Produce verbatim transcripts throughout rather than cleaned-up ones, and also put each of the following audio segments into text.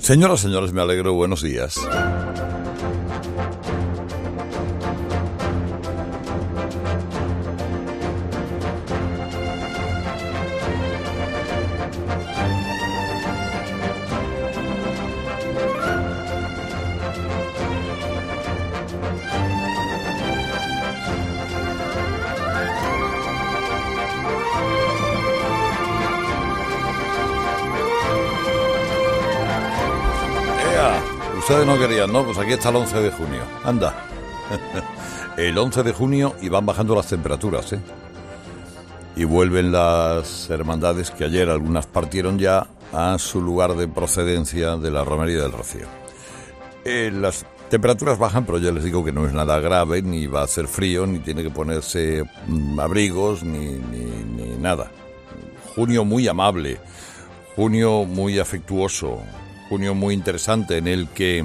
Señoras, señores, me alegro, buenos días. Ustedes no querían, ¿no? Pues aquí está el once de junio. Anda. El once de junio y van bajando las temperaturas, ¿eh? Y vuelven las hermandades que ayer algunas partieron ya a su lugar de procedencia de la Romería del Rocío. Eh, las temperaturas bajan, pero ya les digo que no es nada grave, ni va a hacer frío, ni tiene que ponerse mm, abrigos, ni, ni, ni nada. Junio muy amable, junio muy afectuoso, junio muy interesante en el que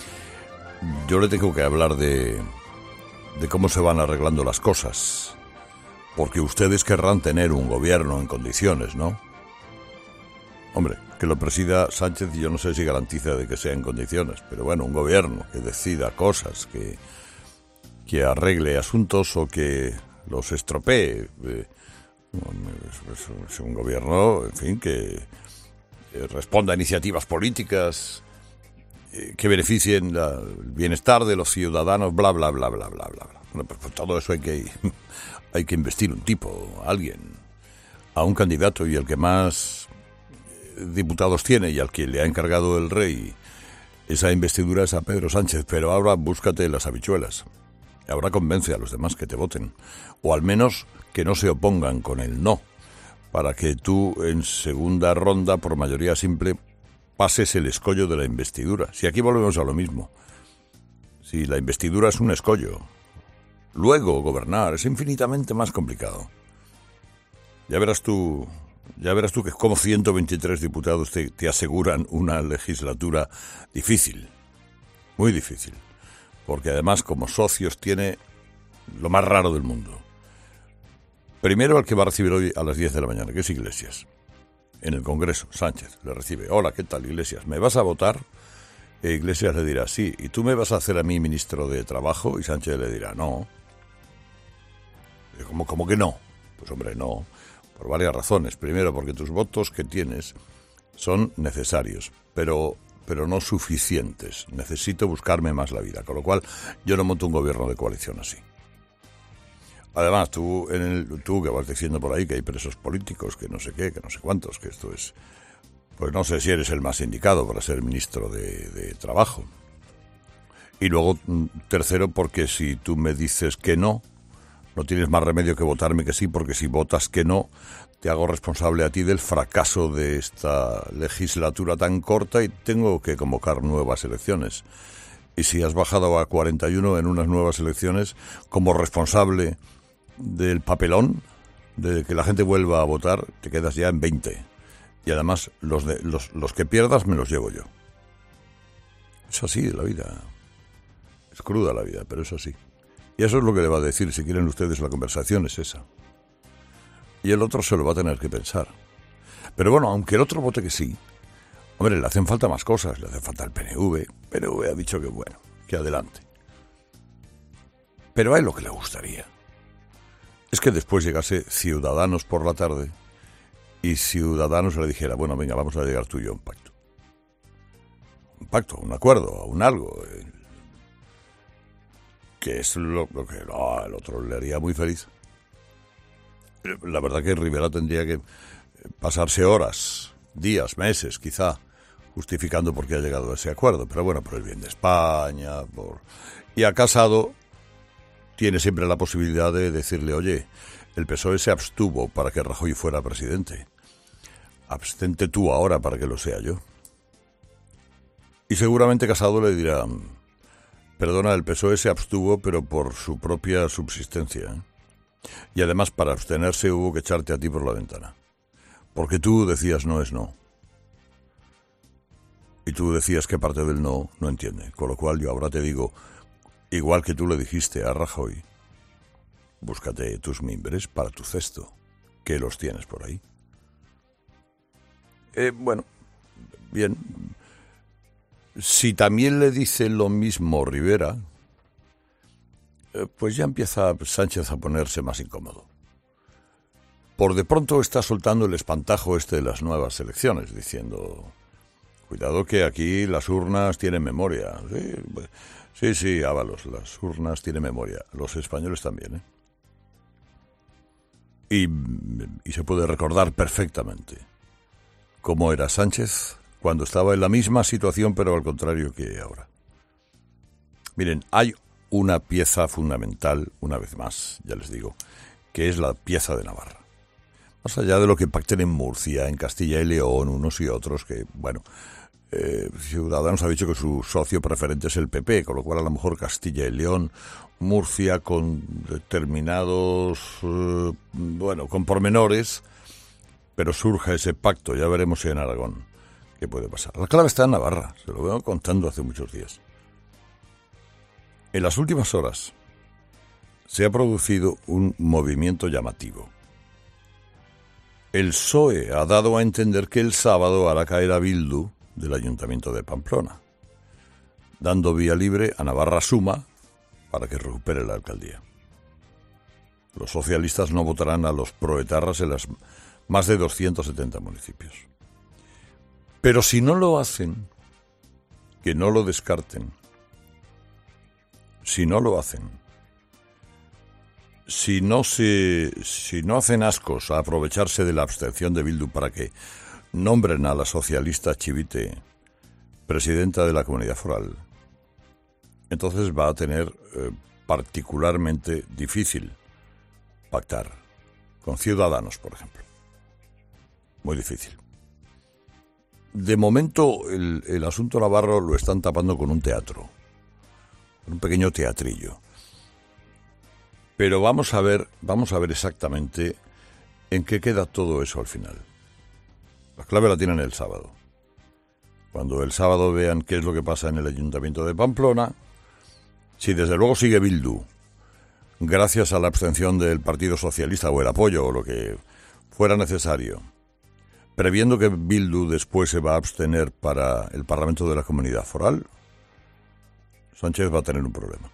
yo le tengo que hablar de, de cómo se van arreglando las cosas, porque ustedes querrán tener un gobierno en condiciones, ¿no? Hombre, que lo presida Sánchez yo no sé si garantiza de que sea en condiciones, pero bueno, un gobierno que decida cosas, que, que arregle asuntos o que los estropee. Eh, es, es un gobierno, en fin, que responda a iniciativas políticas eh, que beneficien la, el bienestar de los ciudadanos, bla, bla, bla, bla, bla, bla. Bueno, pues por todo eso hay que, hay que investir un tipo, a alguien, a un candidato, y el que más diputados tiene y al que le ha encargado el rey esa investidura es a Pedro Sánchez. Pero ahora búscate las habichuelas, ahora convence a los demás que te voten, o al menos que no se opongan con el no, para que tú en segunda ronda, por mayoría simple, pases el escollo de la investidura. Si aquí volvemos a lo mismo, si la investidura es un escollo, luego gobernar es infinitamente más complicado. Ya verás tú, ya verás tú que como ciento veintitrés diputados te, te aseguran una legislatura difícil, muy difícil, porque además como socios tiene lo más raro del mundo. Primero, el que va a recibir hoy a las diez de la mañana, que es Iglesias, en el Congreso. Sánchez le recibe. Hola, ¿qué tal, Iglesias? ¿Me vas a votar? E Iglesias le dirá, sí. ¿Y tú me vas a hacer a mí ministro de Trabajo? Y Sánchez le dirá, no. ¿Cómo, cómo que no? Pues hombre, no. Por varias razones. Primero, porque tus votos que tienes son necesarios, pero, pero no suficientes. Necesito buscarme más la vida. Con lo cual, yo no monto un gobierno de coalición así. Además, tú, en el, tú que vas diciendo por ahí que hay presos políticos, que no sé qué, que no sé cuántos, que esto es... Pues no sé si eres el más indicado para ser ministro de, de Trabajo. Y luego, tercero, porque si tú me dices que no, no tienes más remedio que votarme que sí, porque si votas que no, te hago responsable a ti del fracaso de esta legislatura tan corta y tengo que convocar nuevas elecciones. Y si has bajado a cuarenta y uno en unas nuevas elecciones, como responsable del papelón, de que la gente vuelva a votar, te quedas ya en veinte. Y además, los, de, los, los que pierdas me los llevo yo. Es así la vida. Es cruda la vida, pero es así. Y eso es lo que le va a decir, si quieren ustedes, la conversación es esa. Y el otro se lo va a tener que pensar. Pero bueno, aunque el otro vote que sí, hombre, le hacen falta más cosas. Le hace falta el P N V. P N V ha dicho que bueno, que adelante. Pero a él lo que le gustaría es que después llegase Ciudadanos por la tarde y Ciudadanos le dijera, bueno, venga, vamos a llegar tú y yo a un pacto. Un pacto, un acuerdo, un algo. Eh, que es lo, lo que no, el otro le haría muy feliz. La verdad que Rivera tendría que pasarse horas, días, meses, quizá, justificando por qué ha llegado a ese acuerdo. Pero bueno, por el bien de España, por... Y a Casado tiene siempre la posibilidad de decirle, oye, el P S O E se abstuvo para que Rajoy fuera presidente. Abstente tú ahora para que lo sea yo. Y seguramente Casado le dirá, perdona, el P S O E se abstuvo, pero por su propia subsistencia. Y además, para abstenerse hubo que echarte a ti por la ventana. Porque tú decías no es no. Y tú decías que parte del no no entiende. Con lo cual yo ahora te digo, igual que tú le dijiste a Rajoy, búscate tus mimbres para tu cesto, que los tienes por ahí. Eh, bueno, bien, Si también le dice lo mismo Rivera, eh, pues ya empieza Sánchez a ponerse más incómodo. Por de pronto está soltando el espantajo este de las nuevas elecciones, diciendo, cuidado que aquí las urnas tienen memoria. Sí, sí, sí, Ábalos, las urnas tienen memoria. Los españoles también, ¿eh? Y, y se puede recordar perfectamente cómo era Sánchez cuando estaba en la misma situación, pero al contrario que ahora. Miren, hay una pieza fundamental, una vez más, ya les digo, que es la pieza de Navarra. Más allá de lo que pacten en Murcia, en Castilla y León, unos y otros, que, bueno, eh, Ciudadanos ha dicho que su socio preferente es el P P, con lo cual a lo mejor Castilla y León, Murcia con determinados, eh, bueno, con pormenores, pero surge ese pacto, ya veremos si en Aragón qué puede pasar. La clave está en Navarra, se lo vengo contando hace muchos días. En las últimas horas se ha producido un movimiento llamativo. El P S O E ha dado a entender que el sábado hará caer a Bildu del Ayuntamiento de Pamplona, dando vía libre a Navarra Suma para que recupere la alcaldía. Los socialistas no votarán a los proetarras en las más de doscientos setenta municipios. Pero si no lo hacen, que no lo descarten. Si no lo hacen, si no se, si no hacen ascos a aprovecharse de la abstención de Bildu para que nombren a la socialista Chivite presidenta de la comunidad foral, entonces va a tener eh, particularmente difícil pactar con Ciudadanos, por ejemplo. Muy difícil. De momento el, el asunto navarro lo están tapando con un teatro, un pequeño teatrillo. Pero vamos a ver, vamos a ver exactamente en qué queda todo eso al final. La clave la tienen el sábado. Cuando el sábado vean qué es lo que pasa en el Ayuntamiento de Pamplona, si desde luego sigue Bildu, gracias a la abstención del Partido Socialista o el apoyo o lo que fuera necesario, previendo que Bildu después se va a abstener para el Parlamento de la Comunidad Foral, Sánchez va a tener un problema.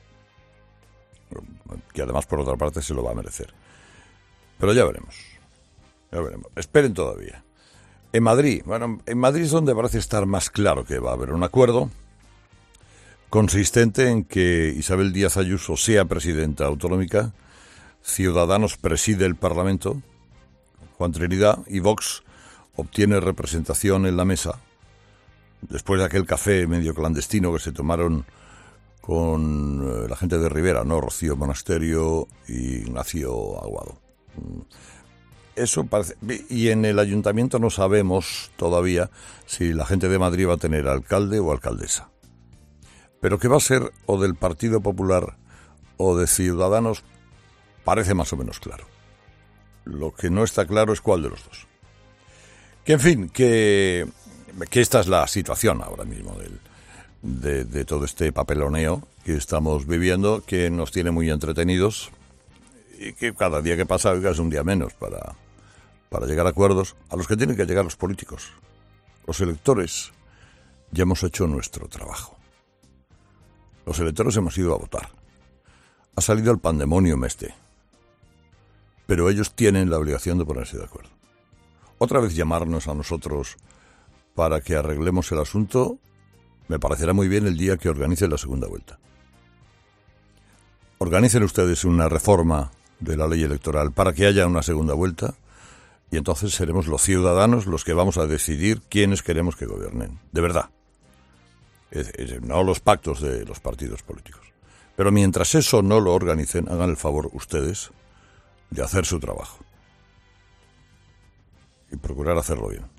Que además, por otra parte, se lo va a merecer. Pero ya veremos. Ya veremos. Esperen todavía. En Madrid, bueno, en Madrid es donde parece estar más claro que va a haber un acuerdo consistente en que Isabel Díaz Ayuso sea presidenta autonómica, Ciudadanos preside el Parlamento, Juan Trinidad, y Vox obtiene representación en la mesa, después de aquel café medio clandestino que se tomaron con la gente de Rivera, ¿no? Rocío Monasterio y Ignacio Aguado. Eso parece. Y en el ayuntamiento no sabemos todavía si la gente de Madrid va a tener alcalde o alcaldesa. Pero que va a ser o del Partido Popular o de Ciudadanos parece más o menos claro. Lo que no está claro es cuál de los dos. Que en fin, que, que esta es la situación ahora mismo del De, de todo este papeloneo que estamos viviendo, que nos tiene muy entretenidos y que cada día que pasa oiga, es un día menos para, para llegar a acuerdos a los que tienen que llegar los políticos. Los electores ya hemos hecho nuestro trabajo. Los electores hemos ido a votar. Ha salido el pandemonium este. Pero ellos tienen la obligación de ponerse de acuerdo. Otra vez llamarnos a nosotros para que arreglemos el asunto. Me parecerá muy bien el día que organicen la segunda vuelta. Organicen ustedes una reforma de la ley electoral para que haya una segunda vuelta y entonces seremos los ciudadanos los que vamos a decidir quiénes queremos que gobiernen. De verdad. Es, es, no los pactos de los partidos políticos. Pero mientras eso no lo organicen, hagan el favor ustedes de hacer su trabajo. Y procurar hacerlo bien.